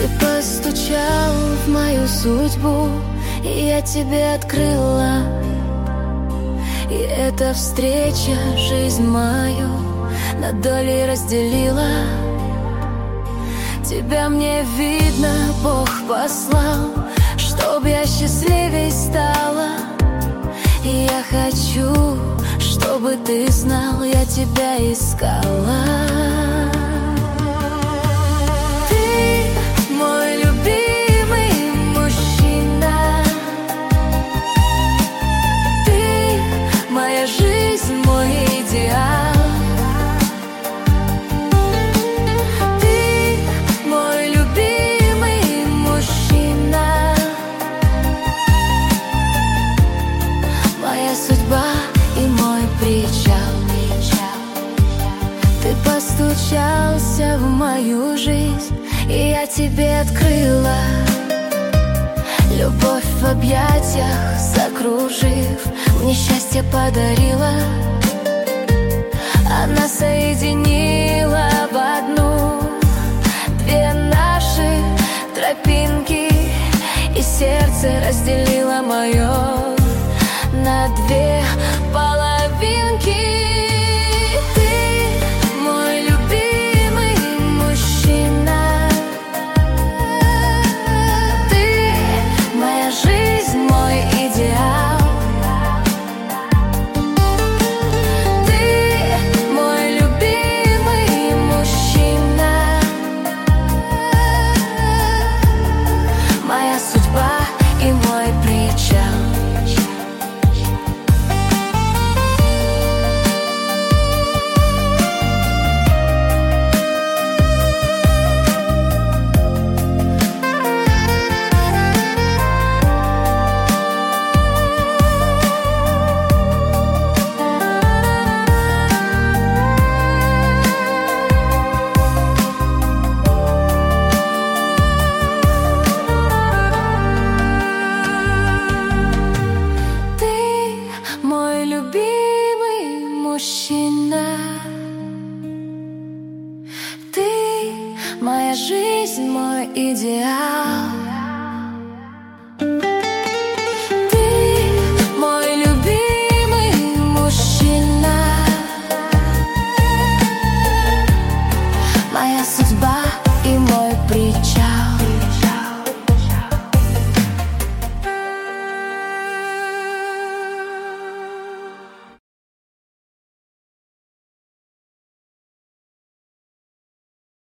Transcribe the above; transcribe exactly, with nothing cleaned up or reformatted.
Ты постучал в мою судьбу, и я тебе открыла. И эта встреча жизнь мою на доли разделила. Тебя мне видно, Бог послал, чтоб я счастливей стала. И я хочу, чтобы ты знал, я тебя искала. Ты мой любимый мужчина, ты моя жизнь, мой идеал. Ты мой любимый мужчина, моя судьба и мой причал. Ты постучался в мою жизнь, и я тебе открыла. Любовь в объятиях закружив, мне счастье подарила. Она соединила в одну две наши тропинки, и сердце разделило мое на две половинки. Ты мой любимый мужчина, ты моя жизнь, мой идеал. Ты мой любимый мужчина, моя судьба и мой причал. Мой любимый мужчина, ты моя жизнь, мой идеал. Ты мой любимый мужчина, моя судьба и мой причал.